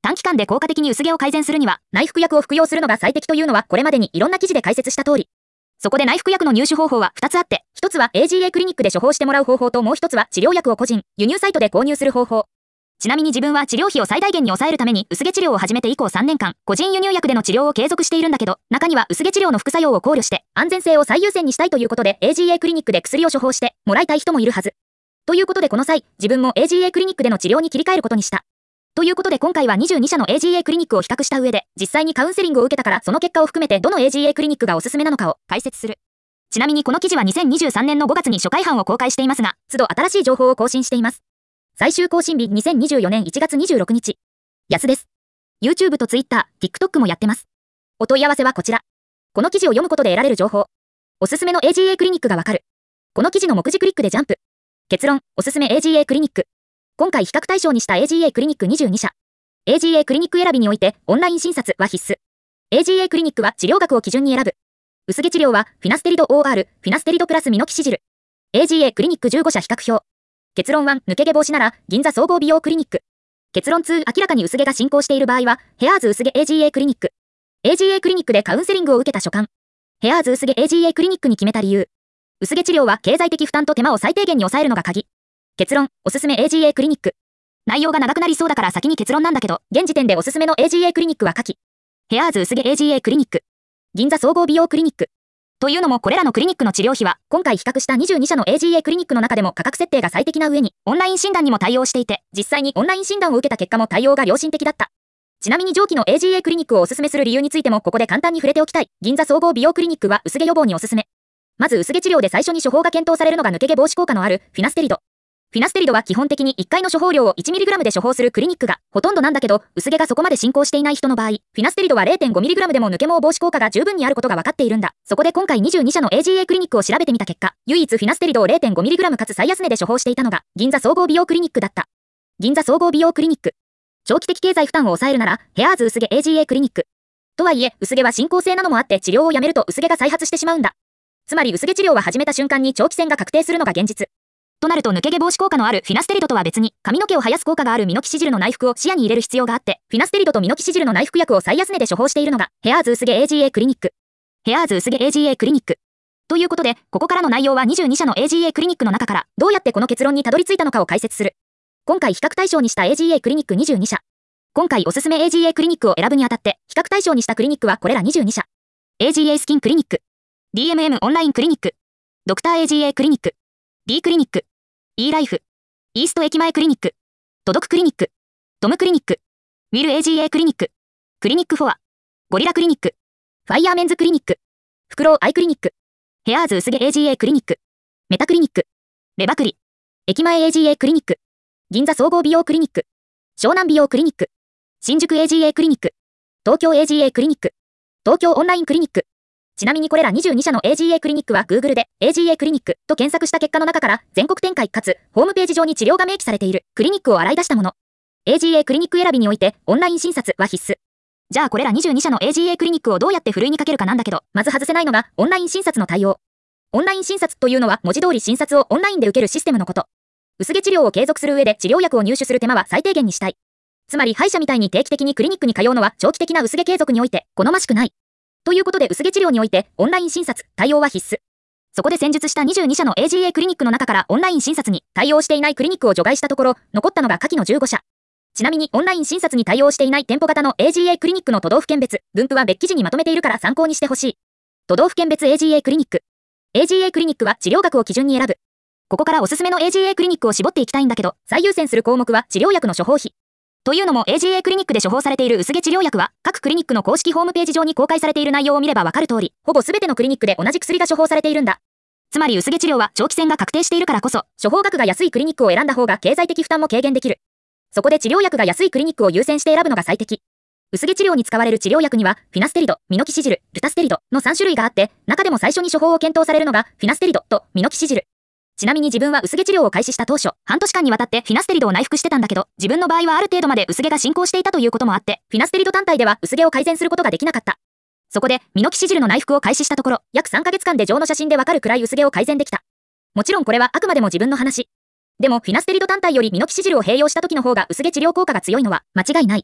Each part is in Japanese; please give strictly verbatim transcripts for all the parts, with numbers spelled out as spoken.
短期間で効果的に薄毛を改善するには、内服薬を服用するのが最適というのはこれまでにいろんな記事で解説した通り。そこで内服薬の入手方法はふたつあって、ひとつは エージーエー クリニックで処方してもらう方法ともうひとつは治療薬を個人、輸入サイトで購入する方法。ちなみに自分は治療費を最大限に抑えるために薄毛治療を始めて以降さんねんかん、個人輸入薬での治療を継続しているんだけど、中には薄毛治療の副作用を考慮して、安全性を最優先にしたいということで エージーエー クリニックで薬を処方してもらいたい人もいるはず。ということでこの際、自分も エージーエー クリニックでの治療に切り替えることにした。ということで今回はにじゅうにしゃの エージーエー クリニックを比較した上で、実際にカウンセリングを受けたからその結果を含めてどの エージーエー クリニックがおすすめなのかを解説する。ちなみにこの記事はにせんにじゅうさんねんのごがつに初回版を公開していますが、都度新しい情報を更新しています。最終更新日にせんにじゅうよねんいちがつにじゅうろくにち。安です。YouTube と Twitter、TikTok もやってます。お問い合わせはこちら。この記事を読むことで得られる情報。おすすめの エージーエー クリニックがわかる。この記事の目次クリックでジャンプ。結論、おすすめ エージーエー クリニック。今回比較対象にした エージーエー クリニックにじゅうにしゃ。エージーエー クリニック選びにおいてオンライン診察は必須。エージーエー クリニックは治療学を基準に選ぶ。薄毛治療はフィナステリド オーアール、フィナステリドプラスミノキシジル。エージーエー クリニックじゅうごしゃ比較表。結論いち、抜け毛防止なら銀座総合美容クリニック。結論に、明らかに薄毛が進行している場合はヘアーズ薄毛 エージーエー クリニック。エージーエー クリニックでカウンセリングを受けた所感。ヘアーズ薄毛 エージーエー クリニックに決めた理由。薄毛治療は経済的負担と手間を最低限に抑えるのが鍵。結論、おすすめ エージーエー クリニック。内容が長くなりそうだから先に結論なんだけど、現時点でおすすめの エージーエー クリニックは下記。ヘアーズ薄毛 エージーエー クリニック。銀座総合美容クリニック。というのもこれらのクリニックの治療費は、今回比較したにじゅうにしゃの エージーエー クリニックの中でも価格設定が最適な上に、オンライン診断にも対応していて、実際にオンライン診断を受けた結果も対応が良心的だった。ちなみに上記の エージーエー クリニックをおすすめする理由についてもここで簡単に触れておきたい。銀座総合美容クリニックは薄毛予防におすすめ。まず薄毛治療で最初に処方が検討されるのが抜け毛防止効果のあるフィナステリド。フィナステリドは基本的にいっかいの処方量を いちミリグラム で処方するクリニックがほとんどなんだけど、薄毛がそこまで進行していない人の場合、フィナステリドは れいてんごミリグラム でも抜け毛防止効果が十分にあることが分かっているんだ。そこで今回にじゅうにしゃの エージーエー クリニックを調べてみた結果、唯一フィナステリドを れいてんごミリグラム かつ最安値で処方していたのが銀座総合美容クリニックだった。銀座総合美容クリニック。長期的経済負担を抑えるならヘアーズ薄毛 エージーエー クリニック。とはいえ、薄毛は進行性なのもあって治療をやめると薄毛が再発してしまうんだ。つまり薄毛治療は始めた瞬間に長期戦が確定するのが現実。となると抜け毛防止効果のあるフィナステリドとは別に髪の毛を生やす効果があるミノキシジルの内服を視野に入れる必要があって、フィナステリドとミノキシジルの内服薬を最安値で処方しているのがヘアーズ薄毛 エージーエー クリニック。ヘアーズ薄毛 エージーエー クリニック。ということで、ここからの内容はにじゅうにしゃの エージーエー クリニックの中からどうやってこの結論にたどり着いたのかを解説する。今回比較対象にした エージーエー クリニックにじゅうにしゃ。今回おすすめ エージーエー クリニックを選ぶにあたって比較対象にしたクリニックはこれらにじゅうにしゃ。エージーエー スキンクリニック。ディーエムエム オンラインクリニック。ドクター エージーエー クリニック。D クリニック。E ライフ。イースト駅前クリニック。届くクリニック。トムクリニック。ウィル エージーエー クリニック。クリニックフォア。ゴリラクリニック。ファイヤーメンズクリニック。フクロウアイクリニック。ヘアーズ薄毛 エージーエー クリニック。メタクリニック。レバクリ。駅前 エージーエー クリニック。銀座総合美容クリニック。湘南美容クリニック。新宿 エージーエー クリニック。東京 エージーエー クリニック。東京オンラインクリニック。ちなみにこれらにじゅうにしゃの エージーエー クリニックは Google で エージーエー クリニックと検索した結果の中から全国展開かつホームページ上に治療が明記されているクリニックを洗い出したもの。エージーエー クリニック選びにおいてオンライン診察は必須。じゃあこれらにじゅうにしゃの エージーエー クリニックをどうやってふるいにかけるかなんだけど、まず外せないのがオンライン診察の対応。オンライン診察というのは文字通り診察をオンラインで受けるシステムのこと。薄毛治療を継続する上で治療薬を入手する手間は最低限にしたい。つまり歯医者みたいに定期的にクリニックに通うのは長期的な薄毛継続において好ましくない。ということで薄毛治療においてオンライン診察対応は必須。そこで先述したにじゅうにしゃの エージーエー クリニックの中からオンライン診察に対応していないクリニックを除外したところ、残ったのが下記のじゅうごしゃ。ちなみにオンライン診察に対応していない店舗型の エージーエー クリニックの都道府県別、分布は別記事にまとめているから参考にしてほしい。都道府県別 エージーエー クリニック。エージーエー クリニックは治療学を基準に選ぶ。ここからおすすめの エージーエー クリニックを絞っていきたいんだけど、最優先する項目は治療薬の処方費。というのも エージーエー クリニックで処方されている薄毛治療薬は各クリニックの公式ホームページ上に公開されている内容を見ればわかる通り、ほぼ全てのクリニックで同じ薬が処方されているんだ。つまり薄毛治療は長期戦が確定しているからこそ、処方額が安いクリニックを選んだ方が経済的負担も軽減できる。そこで治療薬が安いクリニックを優先して選ぶのが最適。薄毛治療に使われる治療薬にはフィナステリド、ミノキシジル、ルタステリドのさんしゅるいがあって、中でも最初に処方を検討されるのがフィナステリドとミノキシジル。ちなみに自分は薄毛治療を開始した当初、半年間にわたってフィナステリドを内服してたんだけど、自分の場合はある程度まで薄毛が進行していたということもあって、フィナステリド単体では薄毛を改善することができなかった。そこで、ミノキシジルの内服を開始したところ、約さんかげつかんで上の写真でわかるくらい薄毛を改善できた。もちろんこれはあくまでも自分の話。でも、フィナステリド単体よりミノキシジルを併用した時の方が薄毛治療効果が強いのは間違いない。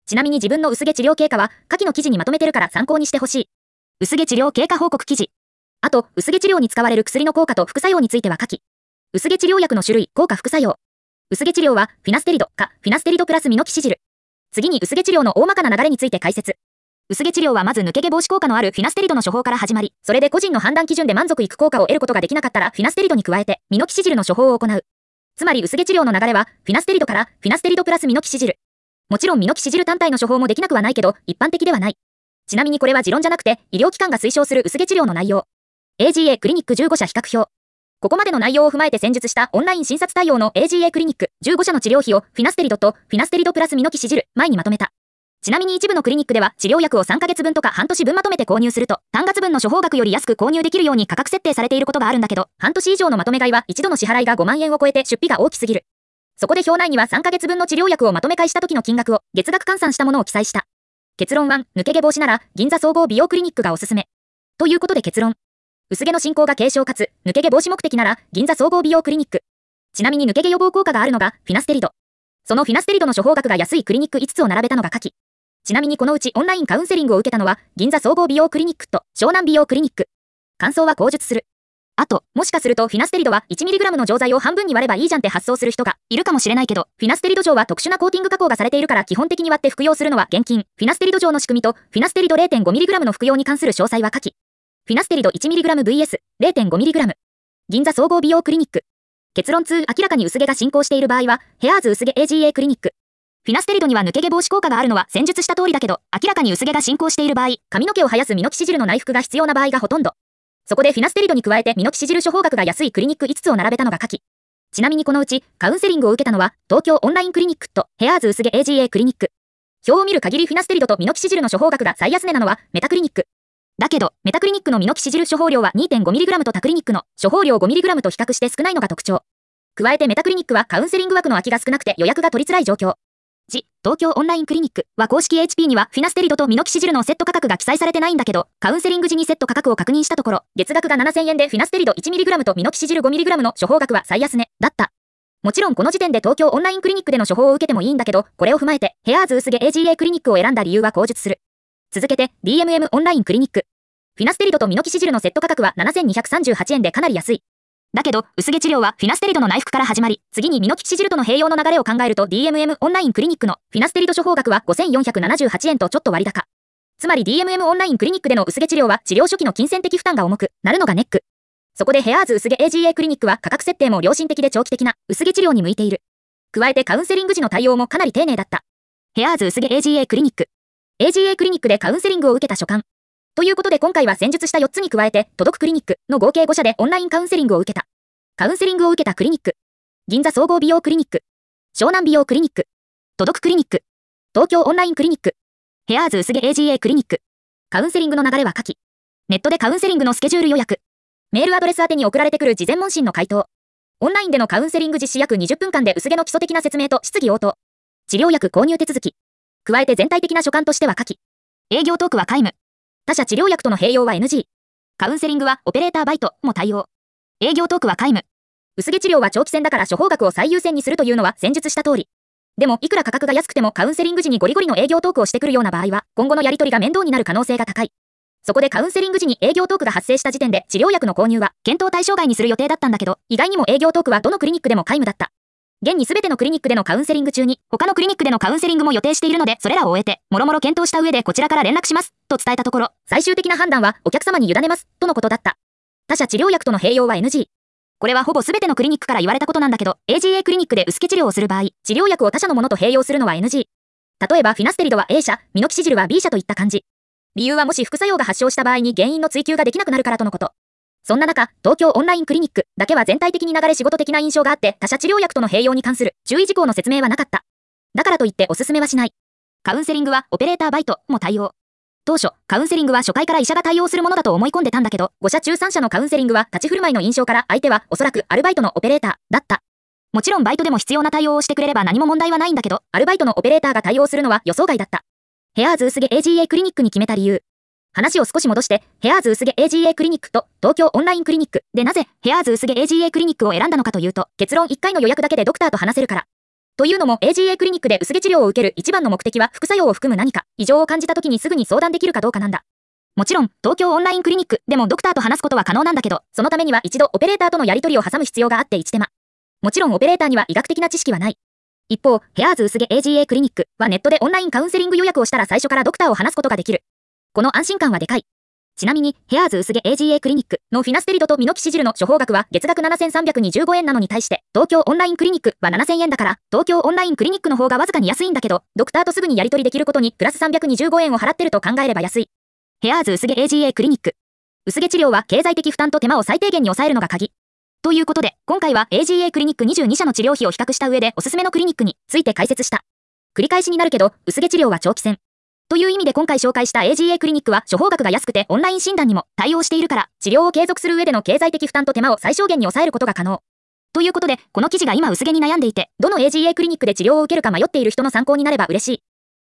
ちなみに自分の薄毛治療経過は下記の記事にまとめてるから参考にしてほしい。薄毛治療経過報告記事。あと、薄毛治療に使われる薬の効果と副作用については下記。薄毛治療薬の種類、効果副作用。薄毛治療は、フィナステリドか、フィナステリドプラスミノキシジル。次に薄毛治療の大まかな流れについて解説。薄毛治療はまず抜け毛防止効果のあるフィナステリドの処方から始まり、それで個人の判断基準で満足いく効果を得ることができなかったらフィナステリドに加えてミノキシジルの処方を行う。つまり薄毛治療の流れはフィナステリドからフィナステリドプラスミノキシジル。もちろんミノキシジル単体の処方もできなくはないけど一般的ではない。ちなみにこれは持論じゃなくて医療機関が推奨する薄毛治療の内容。エージーエー クリニックじゅうごしゃ比較表。ここまでの内容を踏まえて戦術したオンライン診察対応の エージーエー クリニックじゅうごしゃの治療費をフィナステリドとフィナステリドプラスミノキシジル前にまとめた。ちなみに一部のクリニックでは治療薬をさんかげつぶんとか半年分まとめて購入すると単月分の処方額より安く購入できるように価格設定されていることがあるんだけど、半年以上のまとめ買いは一度の支払いがごまんえんを超えて出費が大きすぎる。そこで表内にはさんかげつぶんの治療薬をまとめ買いした時の金額を月額換算したものを記載した。結論は、抜け毛防止なら銀座総合美容クリニックがおすすめ。ということで結論。薄毛の進行が軽症かつ抜け毛防止目的なら銀座総合美容クリニック。ちなみに抜け毛予防効果があるのがフィナステリド。そのフィナステリドの処方額が安いクリニックいつつを並べたのが下記。ちなみにこのうちオンラインカウンセリングを受けたのは銀座総合美容クリニックと湘南美容クリニック。感想は口述する。あと、もしかするとフィナステリドは いちミリグラム の錠剤を半分に割ればいいじゃんって発想する人がいるかもしれないけど、フィナステリド錠は特殊なコーティング加工がされているから基本的に割って服用するのは厳禁。フィナステリド錠の仕組みとフィナステリド れいてんごミリグラム の服用に関する詳細は下記。フィナステリド いちミリグラムブイエスれいてんごミリグラム。銀座総合美容クリニック。結論に、明らかに薄毛が進行している場合は、ヘアーズ薄毛 エージーエー クリニック。フィナステリドには抜け毛防止効果があるのは先述した通りだけど、明らかに薄毛が進行している場合、髪の毛を生やすミノキシジルの内服が必要な場合がほとんど。そこでフィナステリドに加えてミノキシジル処方額が安いクリニックいつつを並べたのが下記。ちなみにこのうち、カウンセリングを受けたのは、東京オンラインクリニックとヘアーズ薄毛 エージーエー クリニック。表を見る限りフィナステリドとミノキシジルの処方額が最安値なのはメタクリニック。だけど、メタクリニックのミノキシジル処方量は にてんごミリグラム と他クリニックの処方量 ごミリグラム と比較して少ないのが特徴。加えてメタクリニックはカウンセリング枠の空きが少なくて予約が取りづらい状況。じ、東京オンラインクリニックは公式 エイチピー にはフィナステリドとミノキシジルのセット価格が記載されてないんだけど、カウンセリング時にセット価格を確認したところ、月額がななせんえんでフィナステリド いちミリグラム とミノキシジル ごミリグラム の処方額は最安値だった。もちろんこの時点で東京オンラインクリニックでの処方を受けてもいいんだけど、これを踏まえてヘアーズ薄毛 エージーエー クリニックを選んだ理由は口述する。続けて ディーエムエム オンラインクリニック。フィナステリドとミノキシジルのセット価格はななせんにひゃくさんじゅうはちえんでかなり安い。だけど、薄毛治療はフィナステリドの内服から始まり、次にミノキシジルとの併用の流れを考えると ディーエムエム オンラインクリニックのフィナステリド処方額はごせんよんひゃくななじゅうはちえんとちょっと割高。つまり ディーエムエム オンラインクリニックでの薄毛治療は治療初期の金銭的負担が重くなるのがネック。そこでヘアーズ薄毛 エージーエー クリニックは価格設定も良心的で長期的な薄毛治療に向いている。加えてカウンセリング時の対応もかなり丁寧だった。ヘアーズ薄毛 エージーエー クリニック。エージーエー クリニックでカウンセリングを受けた所感。ということで今回は先述したよっつに加えて、届くクリニックの合計ごしゃでオンラインカウンセリングを受けた。カウンセリングを受けたクリニック。銀座総合美容クリニック。湘南美容クリニック。届くクリニック。東京オンラインクリニック。ヘアーズ薄毛 エージーエー クリニック。カウンセリングの流れは下記。ネットでカウンセリングのスケジュール予約。メールアドレス宛てに送られてくる事前問診の回答。オンラインでのカウンセリング実施約にじゅっぷんかんで薄毛の基礎的な説明と質疑応答。治療薬購入手続き。加えて全体的な所感としては下記。営業トークは皆無。他社治療薬との併用は エヌジー。カウンセリングはオペレーターバイトも対応。営業トークは皆無。薄毛治療は長期戦だから処方額を最優先にするというのは先述した通り。でもいくら価格が安くてもカウンセリング時にゴリゴリの営業トークをしてくるような場合は今後のやり取りが面倒になる可能性が高い。そこでカウンセリング時に営業トークが発生した時点で治療薬の購入は検討対象外にする予定だったんだけど、意外にも営業トークはどのクリニックでも皆無だった。現に全てのクリニックでのカウンセリング中に他のクリニックでのカウンセリングも予定しているのでそれらを終えてもろもろ検討した上でこちらから連絡しますと伝えたところ、最終的な判断はお客様に委ねますとのことだった。他社治療薬との併用は エヌジー。これはほぼ全てのクリニックから言われたことなんだけど、エージーエー クリニックで薄毛治療をする場合、治療薬を他社のものと併用するのは エヌジー。例えばフィナステリドは エー 社、ミノキシジルは ビー 社といった感じ。理由はもし副作用が発症した場合に原因の追求ができなくなるからとのこと。そんな中、東京オンラインクリニックだけは全体的に流れ仕事的な印象があって他社治療薬との併用に関する注意事項の説明はなかった。だからといっておすすめはしない。カウンセリングはオペレーターバイトも対応。当初、カウンセリングは初回から医者が対応するものだと思い込んでたんだけど、ご社中さん社のカウンセリングは立ち振る舞いの印象から相手はおそらくアルバイトのオペレーターだった。もちろんバイトでも必要な対応をしてくれれば何も問題はないんだけど、アルバイトのオペレーターが対応するのは予想外だった。ヘアーズ薄毛 エージーエー クリニックに決めた理由。話を少し戻して、ヘアーズ薄毛 エージーエー クリニックと東京オンラインクリニックでなぜヘアーズ薄毛 エージーエー クリニックを選んだのかというと、結論いっかいの予約だけでドクターと話せるから。 というのも エージーエー クリニックで薄毛治療を受ける一番の目的は副作用を含む何か異常を感じた時にすぐに相談できるかどうかなんだ。もちろん、東京オンラインクリニックでもドクターと話すことは可能なんだけど、そのためには一度オペレーターとのやり取りを挟む必要があって一手間。もちろんオペレーターには医学的な知識はない。一方、ヘアーズ薄毛 エージーエー クリニックはネットでオンラインカウンセリング予約をしたら最初からドクターを話すことができる。この安心感はでかい。ちなみに、ヘアーズ薄毛 エージーエー クリニックのフィナステリドとミノキシジルの処方額は月額ななせんさんびゃくにじゅうごえんなのに対して、東京オンラインクリニックはななせんえんだから、東京オンラインクリニックの方がわずかに安いんだけど、ドクターとすぐにやり取りできることにプラスさんびゃくにじゅうごえんを払ってると考えれば安い。ヘアーズ薄毛 エージーエー クリニック。薄毛治療は経済的負担と手間を最低限に抑えるのが鍵。ということで、今回は エージーエー クリニックにじゅうにしゃの治療費を比較した上でおすすめのクリニックについて解説した。繰り返しになるけど、薄毛治療は長期戦。という意味で今回紹介した エージーエー クリニックは処方額が安くてオンライン診断にも対応しているから、治療を継続する上での経済的負担と手間を最小限に抑えることが可能。ということで、この記事が今薄毛に悩んでいて、どの エージーエー クリニックで治療を受けるか迷っている人の参考になれば嬉しい。